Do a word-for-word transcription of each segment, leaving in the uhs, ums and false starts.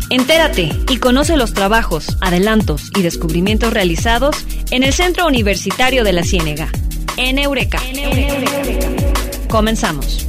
Entérate y conoce los trabajos, adelantos y descubrimientos realizados en el Centro Universitario de la Ciénega, en Eureka. En Eureka. Comenzamos.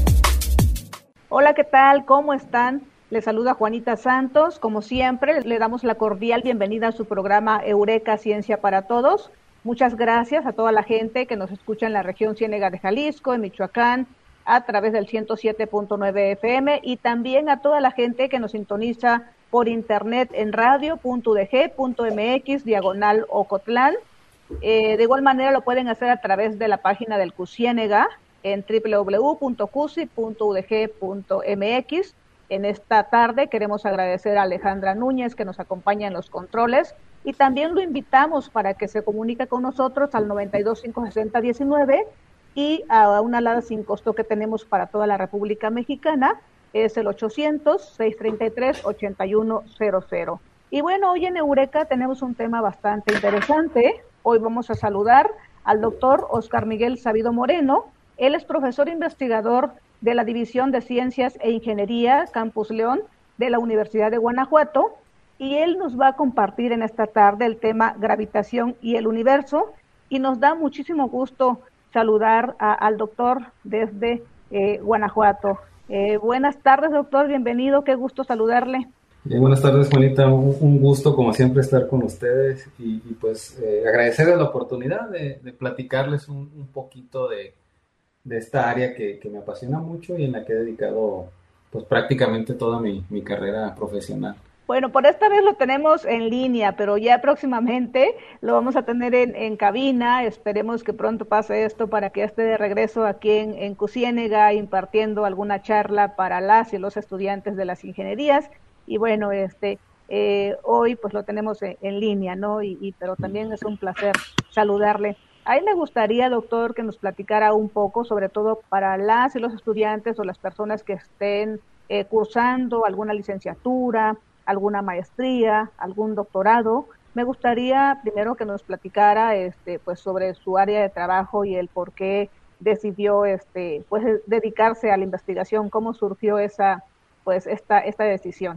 Hola, ¿qué tal? ¿Cómo están? Les saluda Juanita Santos. Como siempre, le damos la cordial bienvenida a su programa Eureka Ciencia para Todos. Muchas gracias a toda la gente que nos escucha en la región Ciénega de Jalisco, en Michoacán, a través del ciento siete punto nueve F M, y también a toda la gente que nos sintoniza por internet en radio punto u d g punto m x diagonal Ocotlán. Eh, de igual manera lo pueden hacer a través de la página del CUCIénega en doble u doble u doble u punto cusi punto u d g punto m x. En esta tarde queremos agradecer a Alejandra Núñez, que nos acompaña en los controles, y también lo invitamos para que se comunique con nosotros al noventa y dos, cinco sesenta, diecinueve, y a una alada sin costo que tenemos para toda la República Mexicana, es el ochocientos, seiscientos treinta y tres, ochenta y uno cero cero. Y bueno, hoy en Eureka tenemos un tema bastante interesante. Hoy vamos a saludar al doctor Oscar Miguel Sabido Moreno. Él es profesor investigador de la División de Ciencias e Ingeniería Campus León de la Universidad de Guanajuato, y él nos va a compartir en esta tarde el tema gravitación y el universo, y nos da muchísimo gusto saludar a, al doctor desde eh, Guanajuato. Eh, buenas tardes, doctor, bienvenido, qué gusto saludarle. Eh, buenas tardes, Juanita, un, un gusto como siempre estar con ustedes y, y pues eh, agradecerles la oportunidad de, de platicarles un, un poquito de, de esta área que, que me apasiona mucho y en la que he dedicado pues prácticamente toda mi, mi carrera profesional. Bueno, por esta vez lo tenemos en línea, pero ya próximamente lo vamos a tener en, en cabina. Esperemos que pronto pase esto para que esté de regreso aquí en, en CUCIénega impartiendo alguna charla para las y los estudiantes de las ingenierías. Y bueno, este eh, hoy pues lo tenemos en, en línea, ¿no? Y, y pero también es un placer saludarle. A mí me gustaría, doctor, que nos platicara un poco, sobre todo para las y los estudiantes o las personas que estén eh, cursando alguna licenciatura, alguna maestría, algún doctorado. Me gustaría primero que nos platicara este pues sobre su área de trabajo y el por qué decidió este pues dedicarse a la investigación, cómo surgió esa pues esta esta decisión.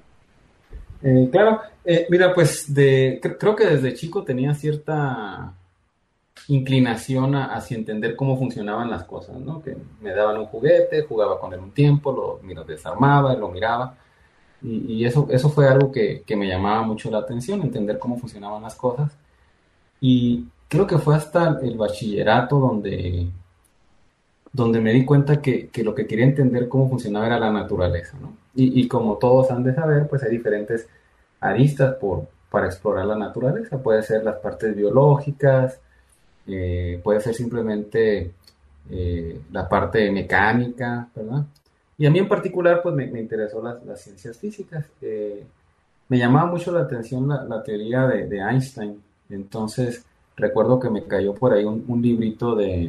Eh, claro, eh, mira, pues de cre- creo que desde chico tenía cierta inclinación a, hacia entender cómo funcionaban las cosas, ¿no? Que me daban un juguete, jugaba con él un tiempo, lo, lo desarmaba, lo miraba. Y, y eso, eso fue algo que, que me llamaba mucho la atención, entender cómo funcionaban las cosas. Y creo que fue hasta el bachillerato donde, donde me di cuenta que, que lo que quería entender cómo funcionaba era la naturaleza, ¿no? Y, y como todos han de saber, pues hay diferentes aristas por, para explorar la naturaleza. Puede ser las partes biológicas, eh, puede ser simplemente eh, la parte mecánica, ¿verdad? Y a mí en particular, pues me, me interesó las, las ciencias físicas. Eh, me llamaba mucho la atención la, la teoría de, de Einstein. Entonces, recuerdo que me cayó por ahí un, un librito de,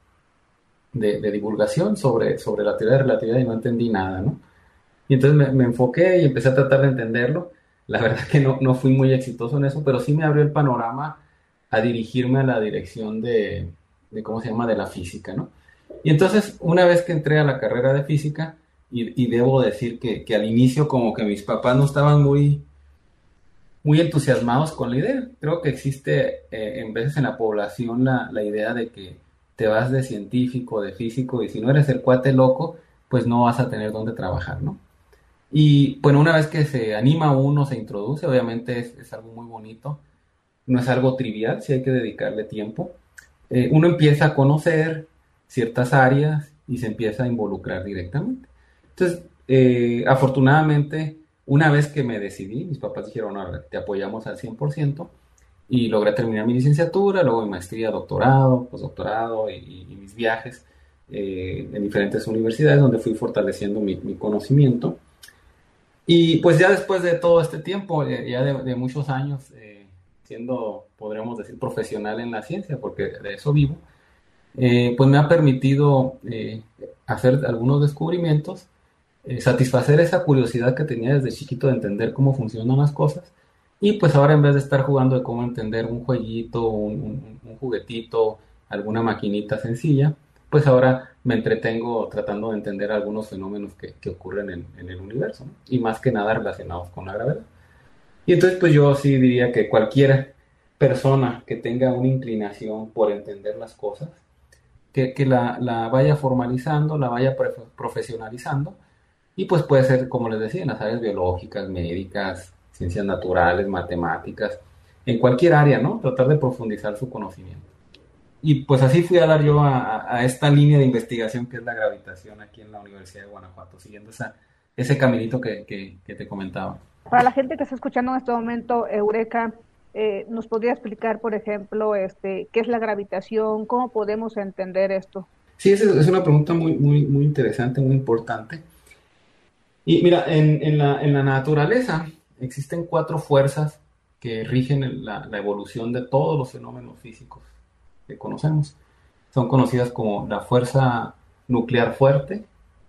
de, de divulgación sobre, sobre la teoría de relatividad y no entendí nada, ¿no? Y entonces me, me enfoqué y empecé a tratar de entenderlo. La verdad que no, no fui muy exitoso en eso, pero sí me abrió el panorama a dirigirme a la dirección de, de ¿cómo se llama?, de la física, ¿no? Y entonces, una vez que entré a la carrera de física, y, y debo decir que, que al inicio como que mis papás no estaban muy, muy entusiasmados con la idea. Creo que existe eh, en veces en la población la, la idea de que te vas de científico, de físico, y si no eres el cuate loco, pues no vas a tener dónde trabajar, ¿no? Y bueno, una vez que se anima uno, se introduce, obviamente es, es algo muy bonito, no es algo trivial, sí hay que dedicarle tiempo. Eh, uno empieza a conocer ciertas áreas y se empieza a involucrar directamente. Entonces, eh, afortunadamente, una vez que me decidí, mis papás dijeron, no, te apoyamos al cien por ciento, y logré terminar mi licenciatura, luego mi maestría, doctorado, postdoctorado y, y mis viajes eh, en diferentes universidades donde fui fortaleciendo mi, mi conocimiento. Y pues ya después de todo este tiempo, eh, ya de, de muchos años, eh, siendo, podríamos decir, profesional en la ciencia, porque de eso vivo, eh, pues me ha permitido eh, hacer algunos descubrimientos, eh, satisfacer esa curiosidad que tenía desde chiquito de entender cómo funcionan las cosas, y pues ahora en vez de estar jugando de cómo entender un jueguito, un, un, un juguetito, alguna maquinita sencilla, pues ahora me entretengo tratando de entender algunos fenómenos que, que ocurren en, en el universo, ¿no? Y más que nada relacionados con la gravedad. Y entonces pues yo sí diría que cualquier persona que tenga una inclinación por entender las cosas, que, que la, la vaya formalizando, la vaya profe- profesionalizando, y pues puede ser, como les decía, en las áreas biológicas, médicas, ciencias naturales, matemáticas, en cualquier área, ¿no? Tratar de profundizar su conocimiento. Y pues así fui a dar yo a, a esta línea de investigación que es la gravitación aquí en la Universidad de Guanajuato, siguiendo esa, ese caminito que, que, que te comentaba. Para la gente que está escuchando en este momento, Eureka, eh, ¿nos podría explicar, por ejemplo, este, qué es la gravitación? ¿Cómo podemos entender esto? Sí, esa es una pregunta muy, muy, muy interesante, muy importante. Y mira, en, en la, en la naturaleza existen cuatro fuerzas que rigen la, la evolución de todos los fenómenos físicos que conocemos. Son conocidas como la fuerza nuclear fuerte,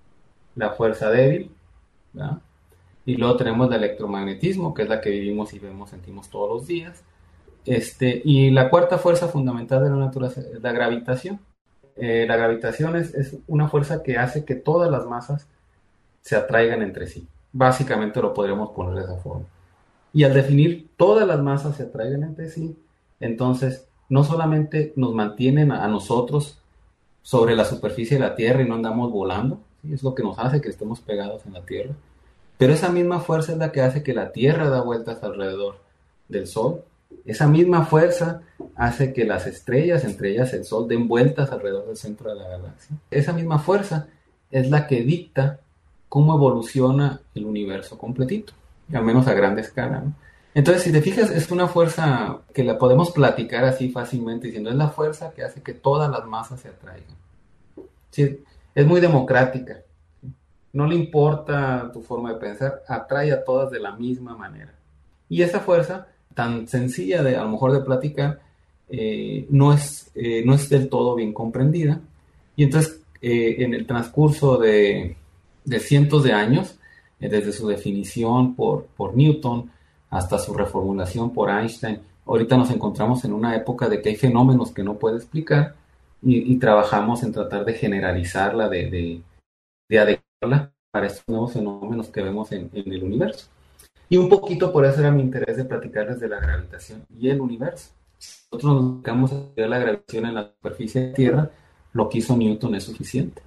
la fuerza débil, ¿verdad? Y luego tenemos el electromagnetismo, que es la que vivimos y vemos, sentimos todos los días. Este, y la cuarta fuerza fundamental de la naturaleza es la gravitación. Eh, la gravitación es, es una fuerza que hace que todas las masas se atraigan entre sí. Básicamente lo podríamos poner de esa forma. Y al definir todas las masas se atraigan entre sí, entonces no solamente nos mantienen a nosotros sobre la superficie de la Tierra y no andamos volando, ¿sí? Es lo que nos hace que estemos pegados en la Tierra, pero esa misma fuerza es la que hace que la Tierra da vueltas alrededor del Sol. Esa misma fuerza hace que las estrellas, entre ellas el Sol, den vueltas alrededor del centro de la galaxia. Esa misma fuerza es la que dicta cómo evoluciona el universo completito, al menos a gran escala, ¿no? Entonces, si te fijas, es una fuerza que la podemos platicar así fácilmente, diciendo, es la fuerza que hace que todas las masas se atraigan. Sí, es muy democrática. No le importa tu forma de pensar, atrae a todas de la misma manera. Y esa fuerza, tan sencilla de a lo mejor de platicar, eh, no, es, eh, no es del todo bien comprendida. Y entonces, eh, en el transcurso de, de cientos de años, eh, desde su definición por, por Newton hasta su reformulación por Einstein, ahorita nos encontramos en una época de que hay fenómenos que no puede explicar y, y trabajamos en tratar de generalizarla, de, de, de adecuarla para estos nuevos fenómenos que vemos en, en el universo. Y un poquito por eso era mi interés de platicarles de la gravitación y el universo. Nosotros nos dedicamos a estudiar la gravitación en la superficie de la Tierra, lo que hizo Newton es suficiente.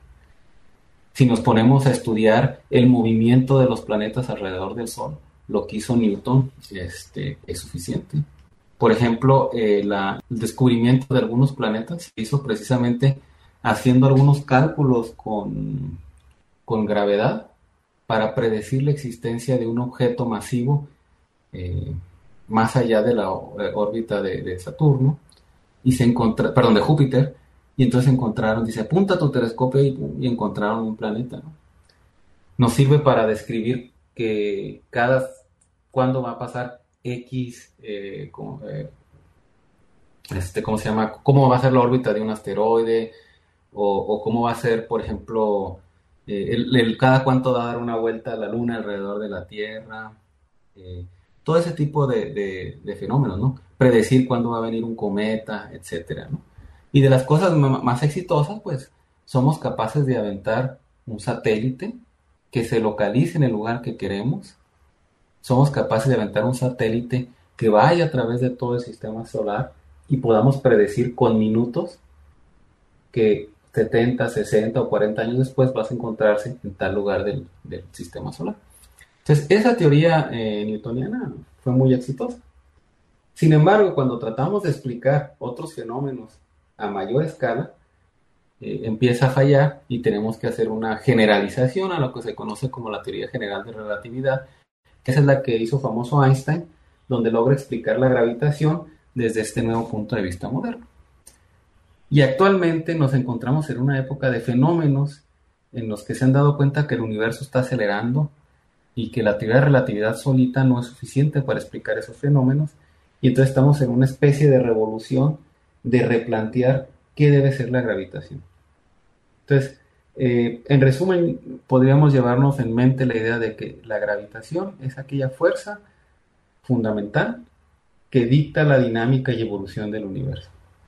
Si nos ponemos a estudiar el movimiento de los planetas alrededor del Sol, lo que hizo Newton este, es suficiente. Por ejemplo, eh, la, el descubrimiento de algunos planetas se hizo precisamente haciendo algunos cálculos con, con gravedad para predecir la existencia de un objeto masivo eh, más allá de la órbita de, de Saturno, y se encontra, perdón, de Júpiter, y entonces encontraron, dice, apunta tu telescopio y, y encontraron un planeta, ¿no? Nos sirve para describir que cada, cuándo va a pasar X, eh, como, eh, este, ¿cómo se llama? Cómo va a ser la órbita de un asteroide, o, o cómo va a ser, por ejemplo, eh, el, el, cada cuánto va a dar una vuelta a la Luna alrededor de la Tierra, eh, todo ese tipo de, de, de fenómenos, ¿no? Predecir cuándo va a venir un cometa, etcétera, ¿no? Y de las cosas m- más exitosas, pues, somos capaces de aventar un satélite que se localice en el lugar que queremos. Somos capaces de aventar un satélite que vaya a través de todo el sistema solar y podamos predecir con minutos que setenta, sesenta o cuarenta años después vas a encontrarse en tal lugar del, del sistema solar. Entonces, esa teoría eh, newtoniana fue muy exitosa. Sin embargo, cuando tratamos de explicar otros fenómenos a mayor escala, eh, empieza a fallar y tenemos que hacer una generalización a lo que se conoce como la teoría general de relatividad, que esa es la que hizo famoso Einstein, donde logra explicar la gravitación desde este nuevo punto de vista moderno. Y actualmente nos encontramos en una época de fenómenos en los que se han dado cuenta que el universo está acelerando y que la teoría de relatividad solita no es suficiente para explicar esos fenómenos, y entonces estamos en una especie de revolución de replantear qué debe ser la gravitación. Entonces, eh, en resumen, podríamos llevarnos en mente la idea de que la gravitación es aquella fuerza fundamental que dicta la dinámica y evolución del universo.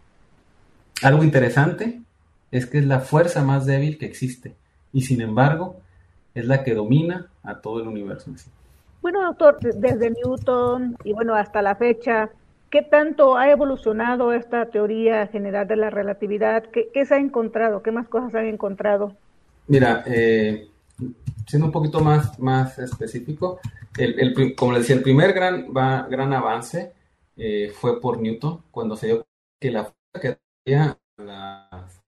Algo interesante es que es la fuerza más débil que existe, y sin embargo es la que domina a todo el universo en sí. Bueno, doctor, desde Newton y bueno, hasta la fecha, ¿qué tanto ha evolucionado esta teoría general de la relatividad? ¿Qué, qué se ha encontrado? ¿Qué más cosas han encontrado? Mira, eh, siendo un poquito más, más específico, el, el, como les decía, el primer gran, va, gran avance eh, fue por Newton, cuando se dio que la fuerza que traía la,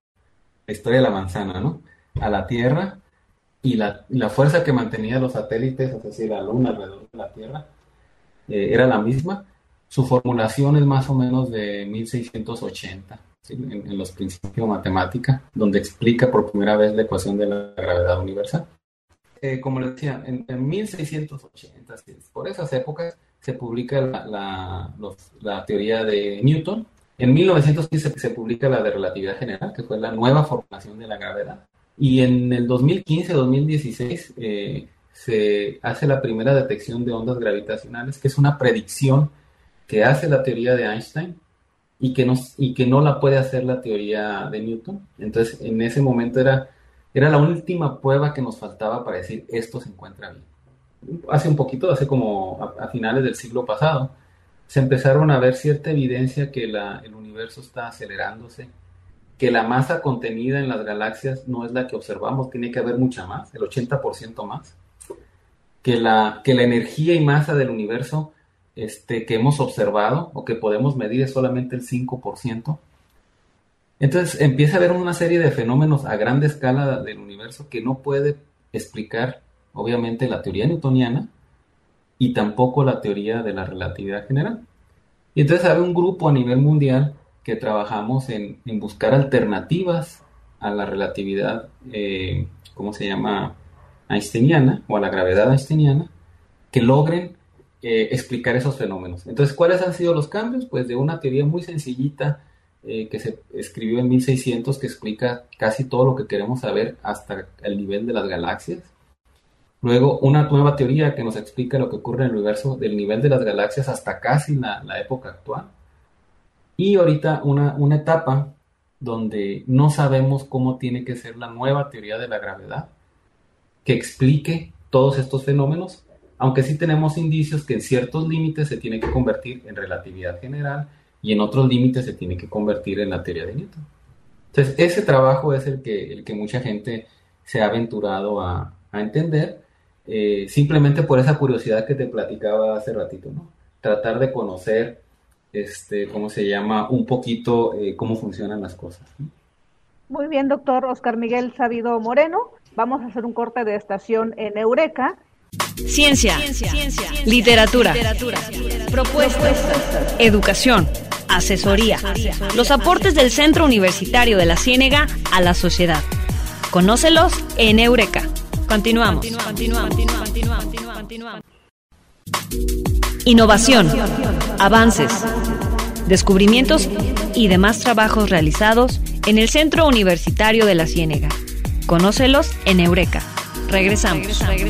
la historia de la manzana, ¿no?, a la Tierra, y la, la fuerza que mantenía los satélites, es decir, la Luna alrededor de la Tierra, eh, era la misma. Su formulación es más o menos de mil seiscientos ochenta, ¿sí?, en, en los principios de matemática, donde explica por primera vez la ecuación de la gravedad universal. Eh, como les decía, en, en mil seiscientos ochenta, ¿sí?, por esas épocas, se publica la, la, los, la teoría de Newton. En mil novecientos quince se publica la de relatividad general, que fue la nueva formulación de la gravedad. Y en el dos mil quince dos mil dieciséis eh, se hace la primera detección de ondas gravitacionales, que es una predicción que hace la teoría de Einstein y que, no, y que no la puede hacer la teoría de Newton. Entonces, en ese momento era, era la última prueba que nos faltaba para decir esto se encuentra bien. Hace un poquito, hace como a, a finales del siglo pasado, se empezaron a ver cierta evidencia que la, el universo está acelerándose, que la masa contenida en las galaxias no es la que observamos, tiene que haber mucha más, el ochenta por ciento más, que la, que la energía y masa del universo este, que hemos observado o que podemos medir es solamente el cinco por ciento. Entonces empieza a haber una serie de fenómenos a gran escala del universo que no puede explicar, obviamente, la teoría newtoniana y tampoco la teoría de la relatividad general. Y entonces hay un grupo a nivel mundial que trabajamos en, en buscar alternativas a la relatividad, eh, ¿cómo se llama?, einsteiniana, o a la gravedad einsteiniana, que logren eh, explicar esos fenómenos. Entonces, ¿cuáles han sido los cambios? Pues de una teoría muy sencillita eh, que se escribió en mil seiscientos, que explica casi todo lo que queremos saber hasta el nivel de las galaxias. Luego, una nueva teoría que nos explica lo que ocurre en el universo del nivel de las galaxias hasta casi la, la época actual. Y ahorita una, una etapa donde no sabemos cómo tiene que ser la nueva teoría de la gravedad que explique todos estos fenómenos, aunque sí tenemos indicios que en ciertos límites se tiene que convertir en relatividad general y en otros límites se tiene que convertir en la teoría de Newton. Entonces, ese trabajo es el que, el que mucha gente se ha aventurado a, a entender, eh, simplemente por esa curiosidad que te platicaba hace ratito, ¿no? Tratar de conocer Este, ¿cómo se llama?, un poquito eh, cómo funcionan las cosas. Muy bien, doctor Oscar Miguel Sabido Moreno. Vamos a hacer un corte de estación en Eureka. Ciencia, Ciencia. Ciencia. Literatura, Literatura. Propuestas, Propuestas. Educación, asesoría, asesoría, los aportes del Centro Universitario de la Ciénega a la sociedad. Conócelos en Eureka. Continuamos. Continuamos. Continuamos. Continuamos. Continuamos. Innovación, avances, descubrimientos y demás trabajos realizados en el Centro Universitario de la Ciénega. Conócelos en Eureka. Regresamos.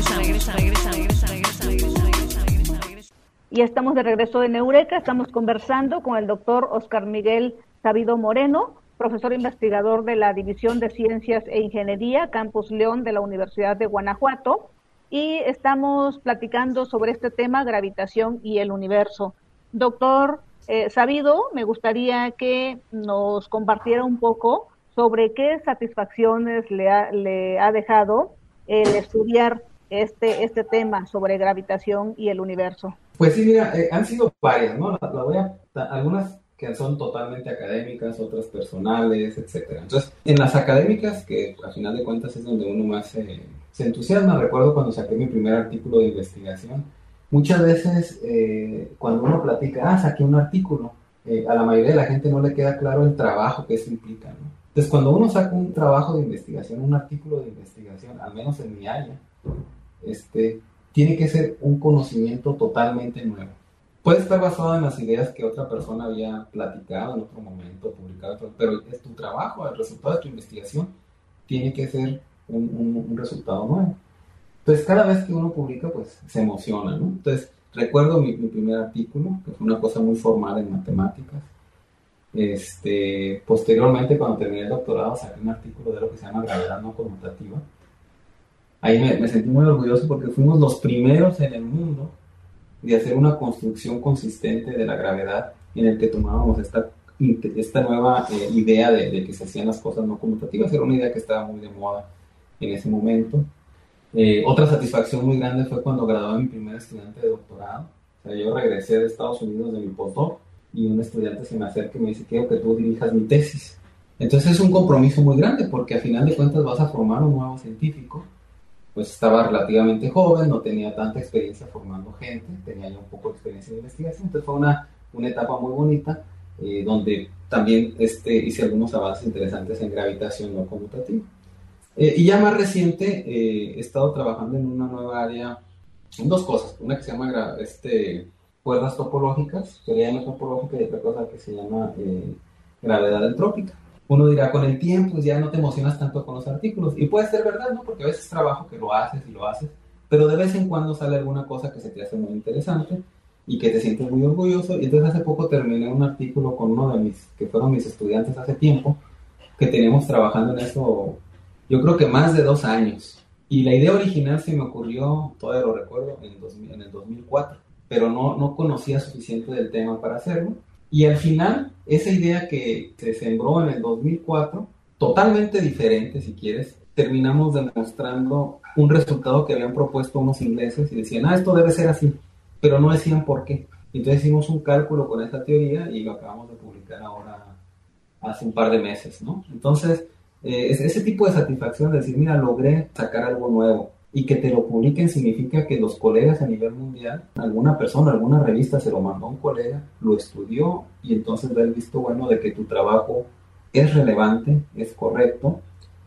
Y estamos de regreso en Eureka. Estamos conversando con el doctor Oscar Miguel Sabido Moreno, profesor investigador de la División de Ciencias e Ingeniería, Campus León de la Universidad de Guanajuato. Y estamos platicando sobre este tema, gravitación y el universo. Doctor eh, Sabido, me gustaría que nos compartiera un poco sobre qué satisfacciones le ha, le ha dejado el estudiar este, este tema sobre gravitación y el universo. Pues sí, mira, eh, han sido varias, ¿no? La, la voy a, algunas que son totalmente académicas, otras personales, etcétera. Entonces, en las académicas, que al final de cuentas es donde uno más eh, se entusiasma. Recuerdo cuando saqué mi primer artículo de investigación, muchas veces eh, cuando uno platica, ah, saqué un artículo, eh, a la mayoría de la gente no le queda claro el trabajo que eso implica, ¿no? Entonces, cuando uno saca un trabajo de investigación, un artículo de investigación, al menos en mi área, este, tiene que ser un conocimiento totalmente nuevo. Puede estar basado en las ideas que otra persona había platicado en otro momento, publicado, pero es tu trabajo, el resultado de tu investigación tiene que ser un, un, un resultado nuevo. Entonces, cada vez que uno publica, pues se emociona, ¿no? Entonces, recuerdo mi, mi primer artículo, que fue una cosa muy formal en matemáticas. Este, posteriormente, cuando terminé el doctorado, saqué un artículo de lo que se llama gravedad no conmutativa. ahí me, me sentí muy orgulloso porque fuimos los primeros en el mundo de hacer una construcción consistente de la gravedad en el que tomábamos esta, esta nueva eh, idea de, de que se hacían las cosas no conmutativas. Era una idea que estaba muy de moda en ese momento. Eh, otra satisfacción muy grande fue cuando gradué a mi primer estudiante de doctorado. O sea, yo regresé de Estados Unidos de mi postdoc y un estudiante se me acerca y me dice: quiero que tú dirijas mi tesis. Entonces es un compromiso muy grande porque a final de cuentas vas a formar un nuevo científico. Pues estaba relativamente joven, no tenía tanta experiencia formando gente, tenía ya un poco de experiencia en investigación, entonces fue una, una etapa muy bonita, eh, donde también este, hice algunos avances interesantes en gravitación no conmutativa. Eh, y ya más reciente, eh, he estado trabajando en una nueva área, en dos cosas, una que se llama este, cuerdas topológicas, teoría topológica, y otra cosa que se llama eh, gravedad entrópica. Uno dirá, con el tiempo ya no te emocionas tanto con los artículos, y puede ser verdad, ¿no? Porque a veces trabajo que lo haces y lo haces, pero de vez en cuando sale alguna cosa que se te hace muy interesante y que te sientes muy orgulloso. Y entonces hace poco terminé un artículo con uno de mis, que fueron mis estudiantes hace tiempo, que teníamos trabajando en eso, yo creo que más de dos años. Y la idea original se me ocurrió, todavía lo recuerdo, en, dos mil, en el dos mil cuatro, pero no, no conocía suficiente del tema para hacerlo. Y al final, esa idea que se sembró en el dos mil cuatro, totalmente diferente si quieres, terminamos demostrando un resultado que habían propuesto unos ingleses y decían, ah, esto debe ser así, pero no decían por qué. Entonces hicimos un cálculo con esa teoría y lo acabamos de publicar ahora hace un par de meses, ¿no? Entonces, eh, ese tipo de satisfacción de decir, mira, logré sacar algo nuevo, y que te lo publiquen significa que los colegas a nivel mundial, alguna persona, alguna revista se lo mandó a un colega, lo estudió y entonces da el visto bueno de que tu trabajo es relevante, es correcto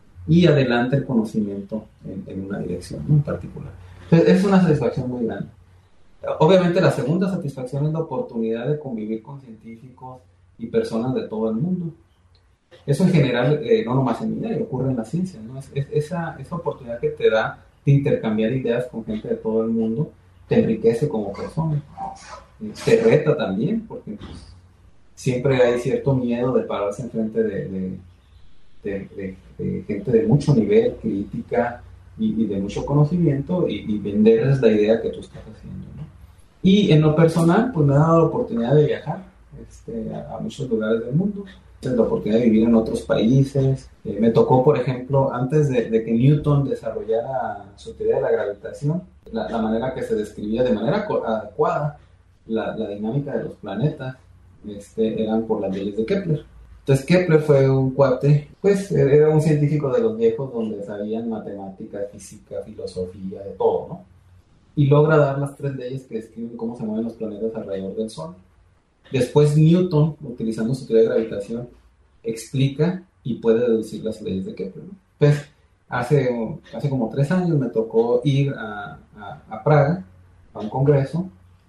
y adelanta el conocimiento en, en una dirección, ¿no?, en particular. Entonces es una satisfacción muy grande. Obviamente la segunda satisfacción es la oportunidad de convivir con científicos y personas de todo el mundo. Eso en general, eh, no nomás en mi área, ocurre en la ciencia, ¿no? Es, es, esa, esa oportunidad que te da de intercambiar ideas con gente de todo el mundo te enriquece como persona. Eh, te reta también, porque pues, siempre hay cierto miedo de pararse enfrente de, de, de, de, de gente de mucho nivel, crítica y, y de mucho conocimiento, y, y venderles la idea que tú estás haciendo, ¿no? Y en lo personal, pues me ha dado la oportunidad de viajar este, a, a muchos lugares del mundo. La oportunidad de vivir en otros países. Eh, me tocó, por ejemplo, antes de, de que Newton desarrollara su teoría de la gravitación, la, la manera que se describía de manera adecuada la, la dinámica de los planetas este, eran por las leyes de Kepler. Entonces Kepler fue un cuate, pues era un científico de los viejos donde sabían matemática, física, filosofía, de todo, ¿no? Y logra dar las tres leyes que describen cómo se mueven los planetas alrededor del Sol. Después Newton, utilizando su teoría de gravitación, explica y puede deducir las leyes de Kepler, ¿no? Pues hace, hace como tres años me tocó ir a, a, a Praga, a un congreso,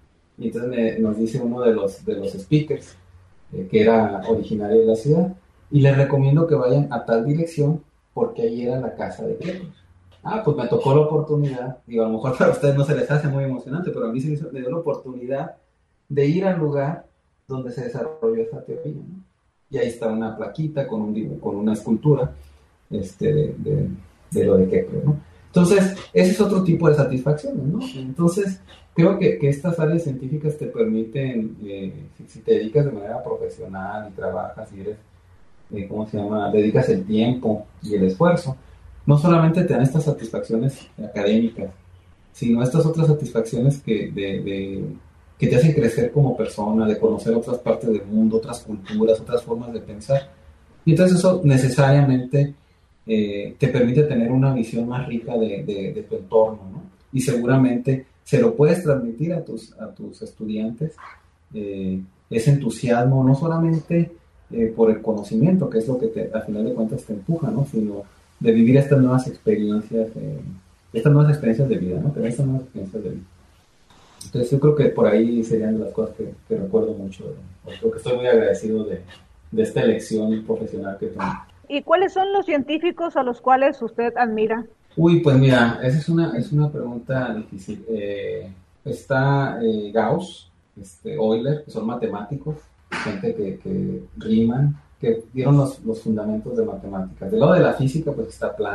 y entonces me, nos dice uno de los, de los speakers, eh, que era originario de la ciudad, y les recomiendo que vayan a tal dirección porque ahí era la casa de Kepler. Ah, pues me tocó la oportunidad, digo, a lo mejor para ustedes no se les hace muy emocionante, pero a mí se me, hizo, me dio la oportunidad de ir al lugar donde se desarrolló esa teoría, ¿no? Y ahí está una plaquita con, un, con una escultura este, de, de, de lo de Kepler, ¿no? Entonces, ese es otro tipo de satisfacciones, ¿no? Entonces, creo que, que estas áreas científicas te permiten, eh, si, si te dedicas de manera profesional y trabajas y eres, eh, ¿cómo se llama?, dedicas el tiempo y el esfuerzo, no solamente te dan estas satisfacciones académicas, sino estas otras satisfacciones que de, de que te hacen crecer como persona, de conocer otras partes del mundo, otras culturas, otras formas de pensar. Y entonces eso necesariamente eh, te permite tener una visión más rica de, de, de tu entorno, ¿no? Y seguramente se lo puedes transmitir a tus, a tus estudiantes, eh, ese entusiasmo, no solamente eh, por el conocimiento, que es lo que te, al final de cuentas te empuja, ¿no?, sino de vivir estas nuevas experiencias, eh, estas nuevas experiencias de vida, ¿no?, tener estas nuevas experiencias de vida. Entonces yo creo que por ahí serían las cosas que, que recuerdo mucho. Creo que estoy muy agradecido de, de esta elección profesional que tengo. ¿Y cuáles son los científicos a los cuales usted admira? Uy, pues mira, esa es una, es una pregunta difícil. Eh, está eh, Gauss, este, Euler, que son matemáticos, gente que, que riman, que dieron los, los fundamentos de matemáticas. Del lado de la física, pues está Planck,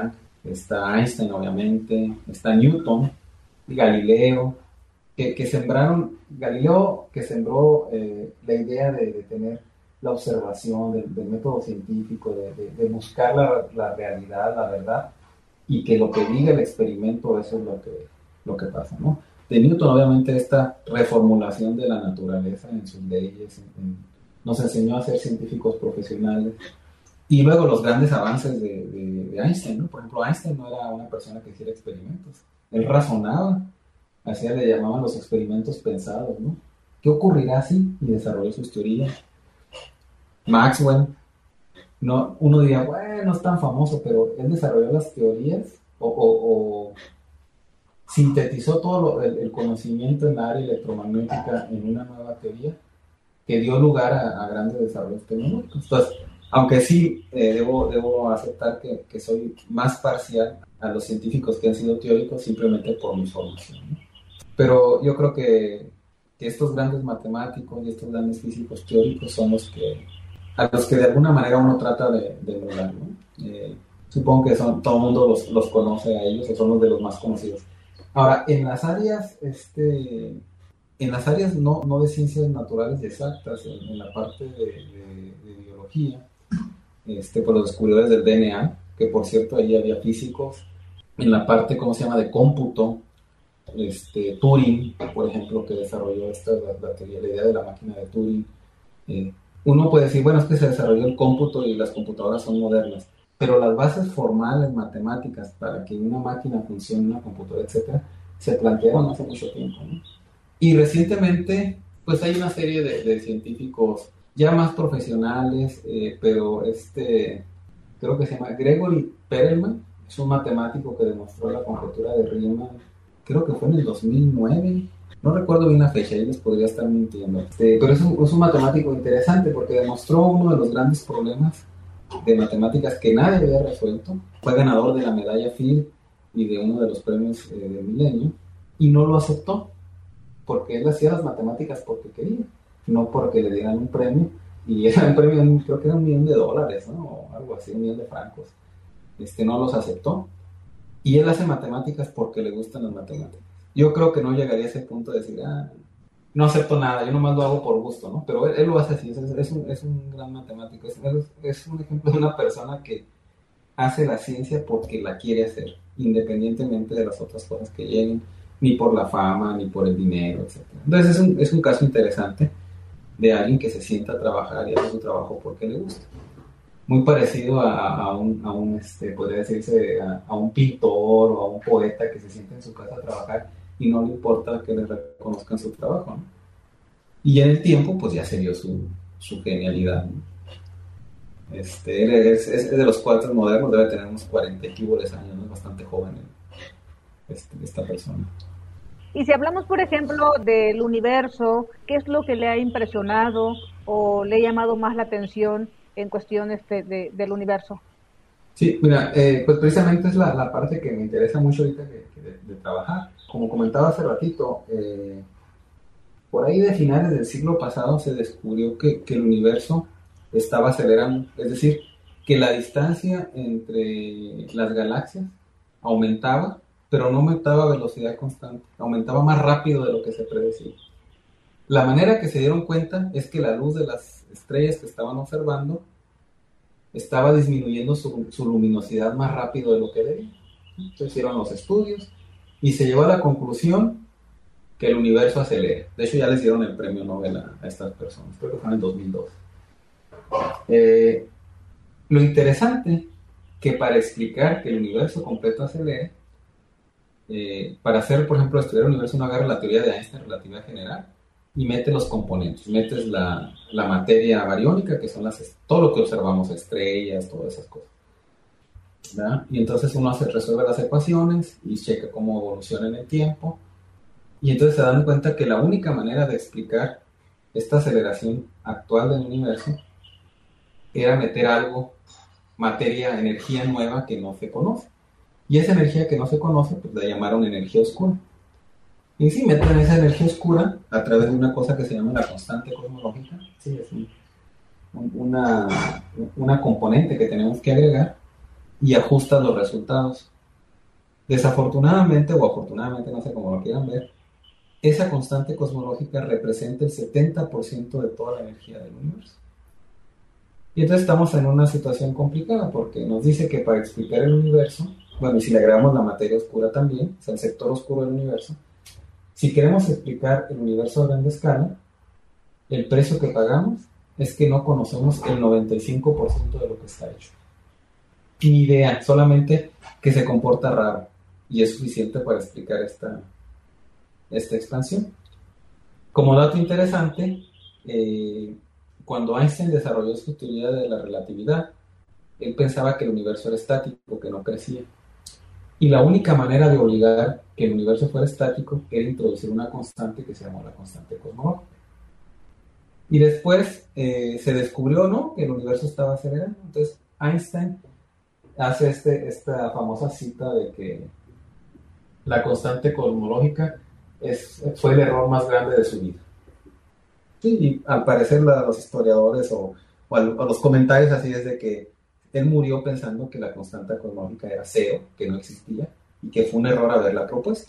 está Einstein, obviamente, está Newton, Galileo, que, que sembraron, Galileo que sembró eh, la idea de, de tener la observación del, del método científico, de, de, de buscar la, la realidad, la verdad, y que lo que diga el experimento, eso es lo que, lo que pasa, ¿no? De Newton, obviamente, esta reformulación de la naturaleza en sus leyes, en, en, nos enseñó a ser científicos profesionales, y luego los grandes avances de, de, de Einstein, ¿no? Por ejemplo, Einstein no era una persona que hiciera experimentos, él razonaba, así le llamaban los experimentos pensados, ¿no? ¿Qué ocurrirá si? Y desarrolló sus teorías. Maxwell, no, uno diría, bueno, no es tan famoso, pero él desarrolló las teorías o, o, o sintetizó todo lo, el, el conocimiento en la área electromagnética en una nueva teoría que dio lugar a, a grandes desarrollos tecnológicos. Entonces, aunque sí eh, debo, debo aceptar que, que soy más parcial a los científicos que han sido teóricos simplemente por mi formación, ¿no? Pero yo creo que, que estos grandes matemáticos y estos grandes físicos teóricos son los que a los que de alguna manera uno trata de, de emular, ¿no? Eh, supongo que son, todo el mundo los, los conoce a ellos, o son los de los más conocidos. Ahora, en las áreas, este, en las áreas no, no de ciencias naturales y exactas, en, en la parte de, de, de biología, este, por los descubridores del D N A, que por cierto allí había físicos, en la parte, ¿cómo se llama?, de cómputo, este, Turing, por ejemplo, que desarrolló esta, la, la, teoría, la idea de la máquina de Turing. Eh, uno puede decir, bueno, es que se desarrolló el cómputo y las computadoras son modernas, pero las bases formales matemáticas para que una máquina funcione, una computadora, etcétera, se plantearon hace mucho tiempo, ¿no? Y recientemente, pues hay una serie de, de científicos ya más profesionales, eh, pero este, creo que se llama Gregory Perelman, es un matemático que demostró la conjetura de Riemann, creo que fue en el dos mil nueve, no recuerdo bien la fecha, ahí les podría estar mintiendo, este, pero es un, es un matemático interesante porque demostró uno de los grandes problemas de matemáticas que nadie había resuelto, fue ganador de la medalla Fields y de uno de los premios eh, del milenio, y no lo aceptó, porque él hacía las matemáticas porque quería, no porque le dieran un premio, y era un premio, creo que era un millón de dólares, ¿no? O algo así, un millón de francos. Este, no los aceptó, y él hace matemáticas porque le gustan las matemáticas. Yo creo que no llegaría a ese punto de decir, ah, no acepto nada, yo nomás lo hago por gusto, ¿no? Pero él, él lo hace así, es, es, un, es un gran matemático, es, es, es un ejemplo de una persona que hace la ciencia porque la quiere hacer, independientemente de las otras cosas que lleguen, ni por la fama, ni por el dinero, etcétera. Entonces es un, es un caso interesante de alguien que se sienta a trabajar y hace su trabajo porque le gusta. Muy parecido a, a un, a un este, podría decirse, a, a un pintor o a un poeta que se sienta en su casa a trabajar y no le importa que le reconozcan su trabajo, ¿no? Y en el tiempo, pues ya se vio su, su genialidad, ¿no? Este, él es, es de los cuatro modernos, debe tener unos cuarenta equívocos años, ¿no? Es bastante joven este, esta persona. Y si hablamos, por ejemplo, del universo, ¿qué es lo que le ha impresionado o le ha llamado más la atención en cuestiones de, de, del universo? Sí, mira, eh, pues precisamente es la, la parte que me interesa mucho ahorita de, de, de trabajar. Como comentaba hace ratito, eh, por ahí de finales del siglo pasado se descubrió que, que el universo estaba acelerando, es decir, que la distancia entre las galaxias aumentaba, pero no aumentaba a velocidad constante, aumentaba más rápido de lo que se predecía. La manera que se dieron cuenta es que la luz de las estrellas que estaban observando estaba disminuyendo su, su luminosidad más rápido de lo que debía. Entonces hicieron los estudios y se llegó a la conclusión que el universo acelera. De hecho ya les dieron el premio Nobel a, a estas personas, creo que fue en el dos mil dos. Eh, lo interesante que para explicar que el universo completo acelere, eh, para hacer, por ejemplo, estudiar el universo, uno agarra la teoría de Einstein, relatividad general, y mete los componentes, metes la, la materia bariónica, que son las, todo lo que observamos, estrellas, todas esas cosas, ¿verdad? Y entonces uno hace, resuelve las ecuaciones y checa cómo evoluciona en el tiempo, y entonces se dan cuenta que la única manera de explicar esta aceleración actual del universo era meter algo, materia, energía nueva que no se conoce. Y esa energía que no se conoce, pues la llamaron energía oscura. Y sí, meten esa energía oscura a través de una cosa que se llama la constante cosmológica. Sí, es un, una, una componente que tenemos que agregar y ajustan los resultados. Desafortunadamente o afortunadamente, no sé cómo lo quieran ver, esa constante cosmológica representa el setenta por ciento de toda la energía del universo. Y entonces estamos en una situación complicada porque nos dice que para explicar el universo, bueno, y si le agregamos la materia oscura también, o sea, el sector oscuro del universo, si queremos explicar el universo a gran escala, el precio que pagamos es que no conocemos el noventa y cinco por ciento de lo que está hecho. Ni idea, solamente que se comporta raro, y es suficiente para explicar esta, esta expansión. Como dato interesante, eh, cuando Einstein desarrolló su teoría de la relatividad, él pensaba que el universo era estático, que no crecía. Y la única manera de obligar que el universo fuera estático era introducir una constante que se llamó la constante cosmológica. Y después eh, se descubrió, ¿no?, que el universo estaba acelerando. Entonces Einstein hace este, esta famosa cita de que la constante cosmológica es, fue el error más grande de su vida. Sí, y al parecer la, los historiadores o, o, al, o los comentarios así es de que él murió pensando que la constante cosmológica era cero, que no existía, y que fue un error haberla propuesto.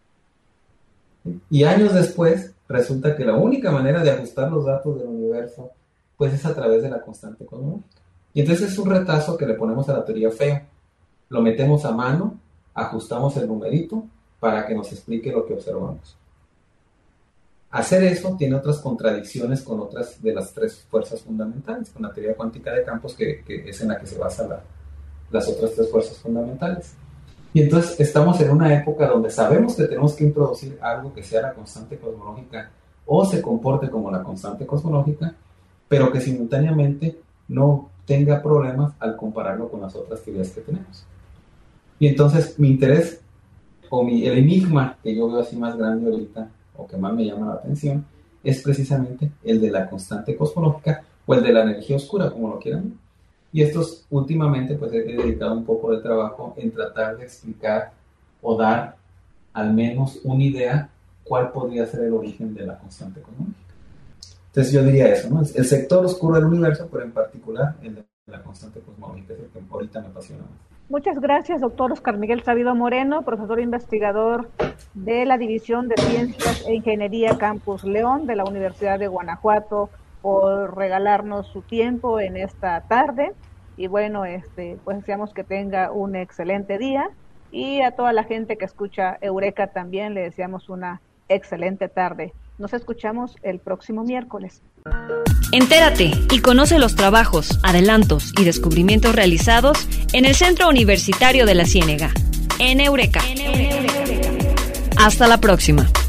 Y años después resulta que la única manera de ajustar los datos del universo pues es a través de la constante cosmológica. Y entonces es un retazo que le ponemos a la teoría feo. Lo metemos a mano, ajustamos el numerito para que nos explique lo que observamos. Hacer eso tiene otras contradicciones con otras de las tres fuerzas fundamentales, con la teoría cuántica de campos, que, que es en la que se basan la, las otras tres fuerzas fundamentales. Y entonces estamos en una época donde sabemos que tenemos que introducir algo que sea la constante cosmológica o se comporte como la constante cosmológica, pero que simultáneamente no tenga problemas al compararlo con las otras teorías que tenemos. Y entonces mi interés, o mi, el enigma que yo veo así más grande ahorita, o que más me llama la atención, es precisamente el de la constante cosmológica o el de la energía oscura, como lo quieran ver. Y estos últimamente pues he dedicado un poco de trabajo en tratar de explicar o dar al menos una idea cuál podría ser el origen de la constante cosmológica. Entonces yo diría eso, ¿no? El sector oscuro del universo, pero en particular el de la constante cosmológica, es el que ahorita me apasiona más. Muchas gracias, doctor Oscar Miguel Sabido Moreno, profesor investigador de la División de Ciencias e Ingeniería Campus León de la Universidad de Guanajuato, por regalarnos su tiempo en esta tarde. Y bueno, este, pues deseamos que tenga un excelente día, y a toda la gente que escucha Eureka también le deseamos una excelente tarde. Nos escuchamos el próximo miércoles. Entérate y conoce los trabajos, adelantos y descubrimientos realizados en el Centro Universitario de la Ciénega, en Eureka. En Eureka. Hasta la próxima.